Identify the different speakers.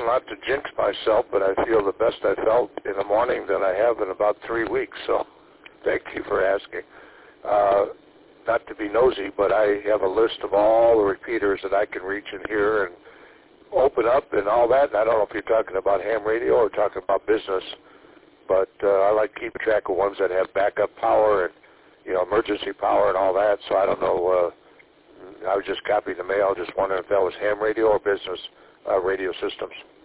Speaker 1: not to jinx myself, but I feel the best I felt in the morning that I have in about 3 weeks. So thank you for asking. Not to be nosy, but I have a list of all the repeaters that I can reach in here and open up and all that. And I don't know if you're talking about ham radio or talking about business, but I like to keep track of ones that have backup power and, you know, emergency power and all that. So I don't know. I was just copying the mail, just wondering if that was ham radio or business radio systems.